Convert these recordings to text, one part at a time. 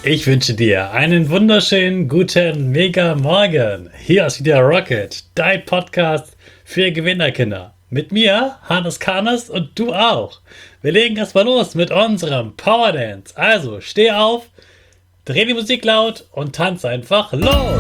Ich wünsche dir einen wunderschönen guten Mega Morgen. Hier ist wieder Rocket, dein Podcast für Gewinnerkinder. Mit mir, Hannes Karnes, und du auch. Wir legen erstmal los mit unserem Power Dance. Also steh auf, dreh die Musik laut und tanz einfach los.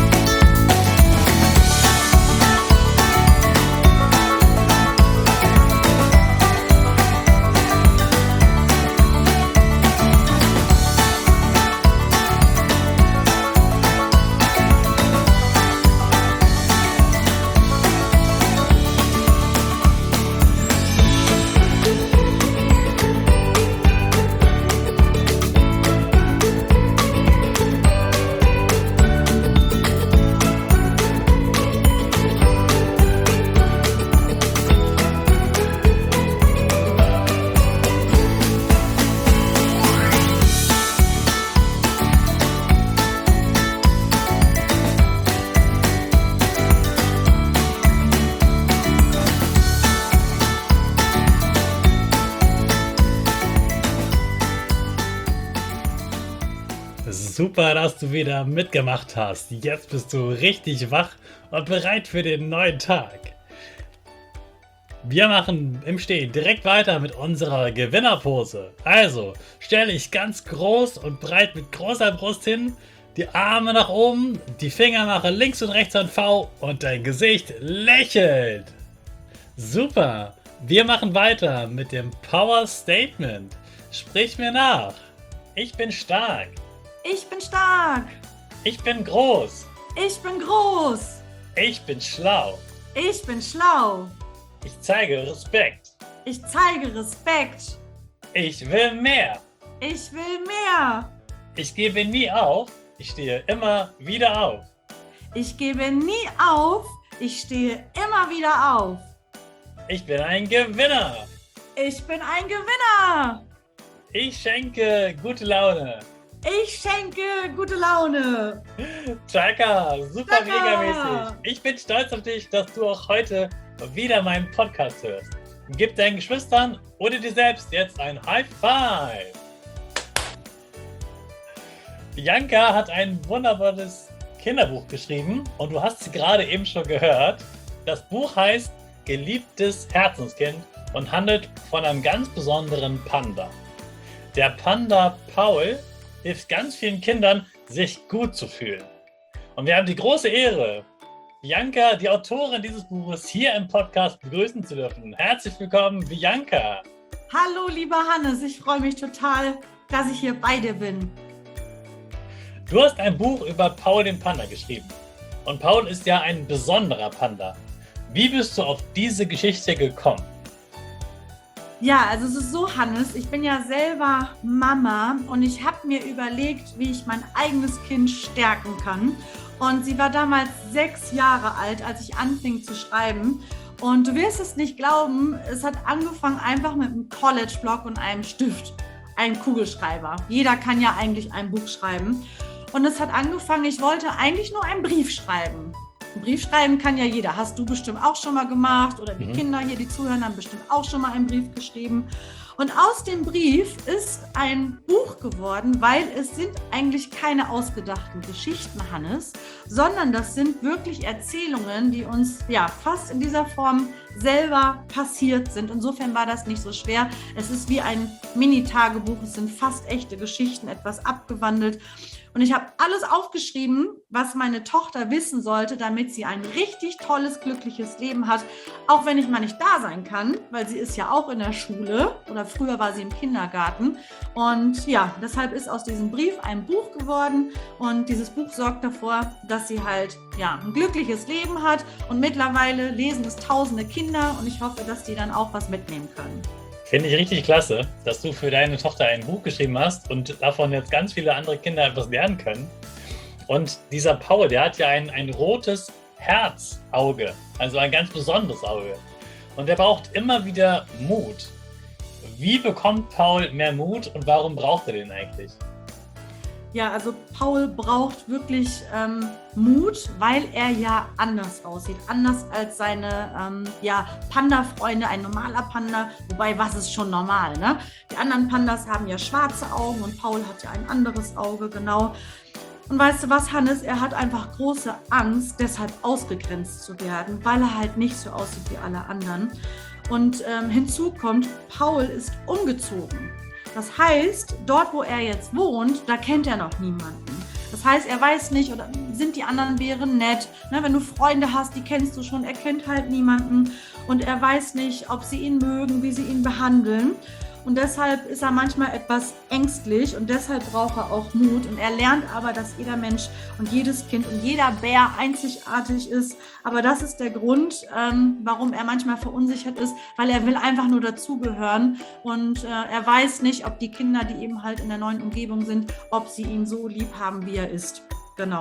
Super, dass du wieder mitgemacht hast. Jetzt bist du richtig wach und bereit für den neuen Tag. Wir machen im Stehen direkt weiter mit unserer Gewinnerpose. Also, stell dich ganz groß und breit mit großer Brust hin, die Arme nach oben, die Finger machen links und rechts ein V und dein Gesicht lächelt. Super, wir machen weiter mit dem Power Statement. Sprich mir nach. Ich bin stark. Ich bin stark. Ich bin groß. Ich bin groß. Ich bin schlau. Ich bin schlau. Ich zeige Respekt. Ich zeige Respekt. Ich will mehr. Ich will mehr. Ich gebe nie auf. Ich stehe immer wieder auf. Ich gebe nie auf. Ich stehe immer wieder auf. Ich bin ein Gewinner. Ich bin ein Gewinner. Ich schenke gute Laune. Ich schenke gute Laune. Chaka, super Chaka. megamäßig. Ich bin stolz auf dich, dass du auch heute wieder meinen Podcast hörst. Gib deinen Geschwistern oder dir selbst jetzt ein High Five. Bianca hat ein wunderbares Kinderbuch geschrieben und du hast sie gerade eben schon gehört. Das Buch heißt Geliebtes Herzenskind und handelt von einem ganz besonderen Panda. Der Panda Paul hilft ganz vielen Kindern, sich gut zu fühlen. Und wir haben die große Ehre, Bianca, die Autorin dieses Buches, hier im Podcast begrüßen zu dürfen. Herzlich willkommen, Bianca. Hallo, lieber Hannes. Ich freue mich total, dass ich hier bei dir bin. Du hast ein Buch über Paul den Panda geschrieben. Und Paul ist ja ein besonderer Panda. Wie bist du auf diese Geschichte gekommen? Ja, also es ist so, Hannes, ich bin ja selber Mama und ich habe mir überlegt, wie ich mein eigenes Kind stärken kann. Und sie war damals 6 Jahre alt, als ich anfing zu schreiben. Und du wirst es nicht glauben, es hat angefangen einfach mit einem College-Block und einem Stift, einem Kugelschreiber. Jeder kann ja eigentlich ein Buch schreiben. Und es hat angefangen, ich wollte eigentlich nur einen Brief schreiben. Ein Brief schreiben kann ja jeder. Hast du bestimmt auch schon mal gemacht oder die Kinder hier, die zuhören, haben bestimmt auch schon mal einen Brief geschrieben. Und aus dem Brief ist ein Buch geworden, weil es sind eigentlich keine ausgedachten Geschichten, Hannes, sondern das sind wirklich Erzählungen, die uns ja fast in dieser Form selber passiert sind. Insofern war das nicht so schwer. Es ist wie ein Mini-Tagebuch, es sind fast echte Geschichten, etwas abgewandelt. Und ich habe alles aufgeschrieben, was meine Tochter wissen sollte, damit sie ein richtig tolles, glückliches Leben hat. Auch wenn ich mal nicht da sein kann, weil sie ist ja auch in der Schule oder früher war sie im Kindergarten. Und ja, deshalb ist aus diesem Brief ein Buch geworden. Und dieses Buch sorgt dafür, dass sie halt ja, ein glückliches Leben hat. Und mittlerweile lesen es tausende Kinder. Und ich hoffe, dass die dann auch was mitnehmen können. Finde ich richtig klasse, dass du für deine Tochter ein Buch geschrieben hast und davon jetzt ganz viele andere Kinder etwas lernen können. Und dieser Paul, der hat ja ein rotes Herzauge, also ein ganz besonderes Auge. Und der braucht immer wieder Mut. Wie bekommt Paul mehr Mut und warum braucht er den eigentlich? Ja, also Paul braucht wirklich Mut, weil er ja anders aussieht. Anders als seine Panda-Freunde, ein normaler Panda. Wobei, was ist schon normal, ne? Die anderen Pandas haben ja schwarze Augen und Paul hat ja ein anderes Auge, genau. Und weißt du was, Hannes? Er hat einfach große Angst, deshalb ausgegrenzt zu werden, weil er halt nicht so aussieht wie alle anderen. Und hinzu kommt, Paul ist umgezogen. Das heißt, dort, wo er jetzt wohnt, da kennt er noch niemanden. Das heißt, er weiß nicht, oder sind die anderen Bären nett? Ne, wenn du Freunde hast, die kennst du schon, er kennt halt niemanden. Und er weiß nicht, ob sie ihn mögen, wie sie ihn behandeln. Und deshalb ist er manchmal etwas ängstlich und deshalb braucht er auch Mut. Und er lernt aber, dass jeder Mensch und jedes Kind und jeder Bär einzigartig ist. Aber das ist der Grund, warum er manchmal verunsichert ist, weil er will einfach nur dazugehören. Und er weiß nicht, ob die Kinder, die eben halt in der neuen Umgebung sind, ob sie ihn so lieb haben, wie er ist. Genau.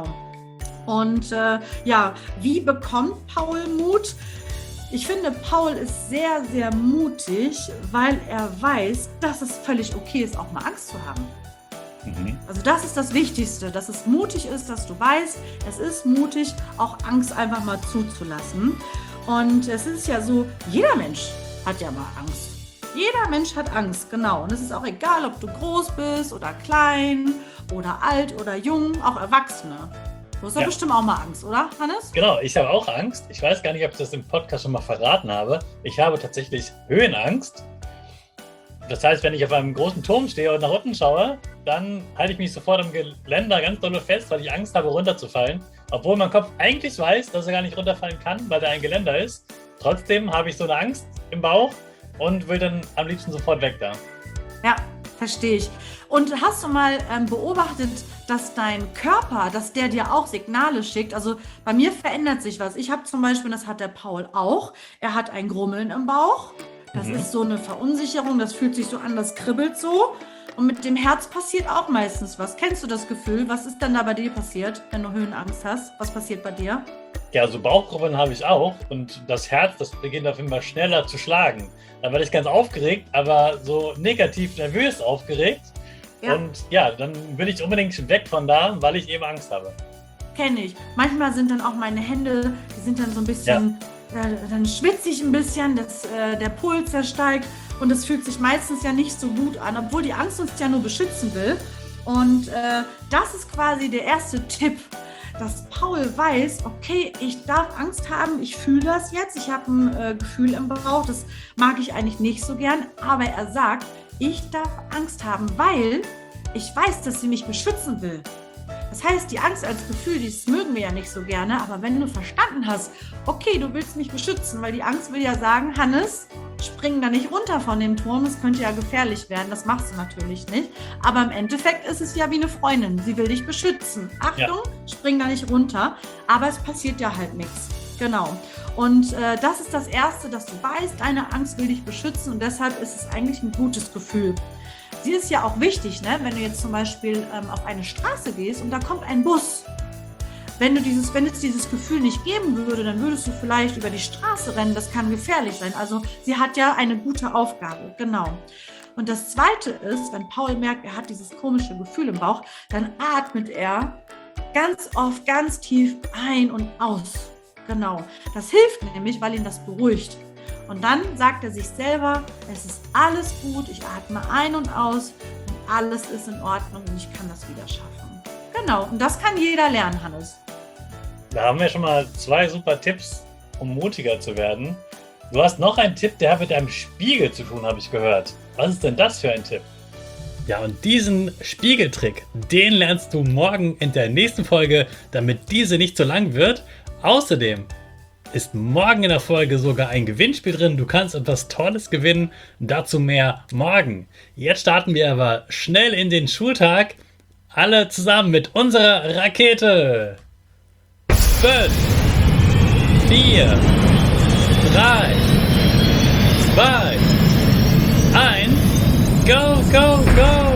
Und wie bekommt Paul Mut? Ich finde, Paul ist sehr, sehr mutig, weil er weiß, dass es völlig okay ist, auch mal Angst zu haben. Also das ist das Wichtigste, dass es mutig ist, dass du weißt, es ist mutig, auch Angst einfach mal zuzulassen. Und es ist ja so, jeder Mensch hat ja mal Angst. Jeder Mensch hat Angst, genau. Und es ist auch egal, ob du groß bist oder klein oder alt oder jung, auch Erwachsene. Du hast doch bestimmt auch mal Angst, oder, Hannes? Genau, ich habe auch Angst. Ich weiß gar nicht, ob ich das im Podcast schon mal verraten habe. Ich habe tatsächlich Höhenangst. Das heißt, wenn ich auf einem großen Turm stehe und nach unten schaue, dann halte ich mich sofort am Geländer ganz doll fest, weil ich Angst habe, runterzufallen. Obwohl mein Kopf eigentlich weiß, dass er gar nicht runterfallen kann, weil da ein Geländer ist. Trotzdem habe ich so eine Angst im Bauch und will dann am liebsten sofort weg da. Ja, verstehe ich. Und hast du mal beobachtet, dass dein Körper, dass der dir auch Signale schickt? Also bei mir verändert sich was. Ich habe zum Beispiel, das hat der Paul auch, er hat ein Grummeln im Bauch. Das ist so eine Verunsicherung, das fühlt sich so an, das kribbelt so. Und mit dem Herz passiert auch meistens was. Kennst du das Gefühl? Was ist denn da bei dir passiert, wenn du Höhenangst hast? Was passiert bei dir? Ja, so Bauchkribbeln habe ich auch. Und das Herz, das beginnt auf jeden Fall schneller zu schlagen. Dann werde ich ganz aufgeregt, aber so negativ nervös aufgeregt. Ja. Und ja, dann will ich unbedingt weg von da, weil ich eben Angst habe. Kenne ich. Manchmal sind dann auch meine Hände, die sind dann so ein bisschen, dann schwitze ich ein bisschen, der Puls, der steigt und es fühlt sich meistens ja nicht so gut an, obwohl die Angst uns ja nur beschützen will. Und das ist quasi der erste Tipp, dass Paul weiß, okay, ich darf Angst haben, ich fühle das jetzt, ich habe ein Gefühl im Bauch, das mag ich eigentlich nicht so gern, aber er sagt, ich darf Angst haben, weil ich weiß, dass sie mich beschützen will. Das heißt, die Angst als Gefühl, das mögen wir ja nicht so gerne, aber wenn du verstanden hast, okay, du willst mich beschützen, weil die Angst will ja sagen, Hannes, spring da nicht runter von dem Turm, das könnte ja gefährlich werden, das machst du natürlich nicht, aber im Endeffekt ist es ja wie eine Freundin, sie will dich beschützen. Achtung, spring da nicht runter, aber es passiert ja halt nichts. Genau. Und das ist das Erste, dass du weißt, deine Angst will dich beschützen und deshalb ist es eigentlich ein gutes Gefühl. Sie ist ja auch wichtig, ne? Wenn du jetzt zum Beispiel auf eine Straße gehst und da kommt ein Bus. Wenn es dieses Gefühl nicht geben würde, dann würdest du vielleicht über die Straße rennen. Das kann gefährlich sein. Also sie hat ja eine gute Aufgabe, genau. Und das Zweite ist, wenn Paul merkt, er hat dieses komische Gefühl im Bauch, dann atmet er ganz oft ganz tief ein und aus. Genau. Das hilft nämlich, weil ihn das beruhigt. Und dann sagt er sich selber, es ist alles gut, ich atme ein und aus und alles ist in Ordnung und ich kann das wieder schaffen. Genau, und das kann jeder lernen, Hannes. Da haben wir schon mal 2 super Tipps, um mutiger zu werden. Du hast noch einen Tipp, der hat mit einem Spiegel zu tun, habe ich gehört. Was ist denn das für ein Tipp? Ja, und diesen Spiegeltrick, den lernst du morgen in der nächsten Folge, damit diese nicht so lang wird. Außerdem ist morgen in der Folge sogar ein Gewinnspiel drin. Du kannst etwas Tolles gewinnen. Dazu mehr morgen. Jetzt starten wir aber schnell in den Schultag. Alle zusammen mit unserer Rakete. 5, 4, 3, 2, 1, go, go, go!